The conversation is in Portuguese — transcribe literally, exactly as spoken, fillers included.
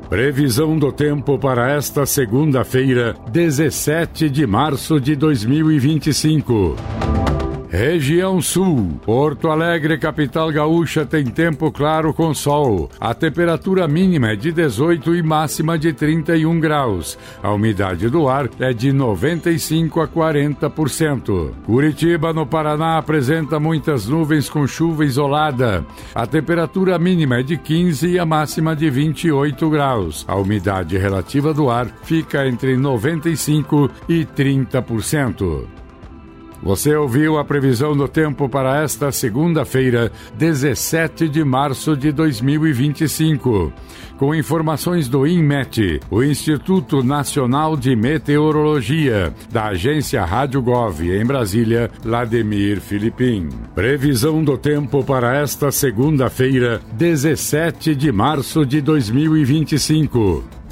Previsão do tempo para esta segunda-feira, dezessete de março de dois mil e vinte e cinco. Região Sul, Porto Alegre, capital gaúcha, tem tempo claro com sol. A temperatura mínima é de dezoito e máxima de trinta e um graus. A umidade do ar é de noventa e cinco a quarenta por cento. Curitiba, no Paraná, apresenta muitas nuvens com chuva isolada. A temperatura mínima é de quinze e a máxima de vinte e oito graus. A umidade relativa do ar fica entre noventa e cinco e trinta por cento. Você ouviu a previsão do tempo para esta segunda-feira, dezessete de março de dois mil e vinte e cinco. Com informações do INMET, o Instituto Nacional de Meteorologia, da agência Rádio Gov em Brasília, Lademir Filipim. Previsão do tempo para esta segunda-feira, dezessete de março de dois mil e vinte e cinco.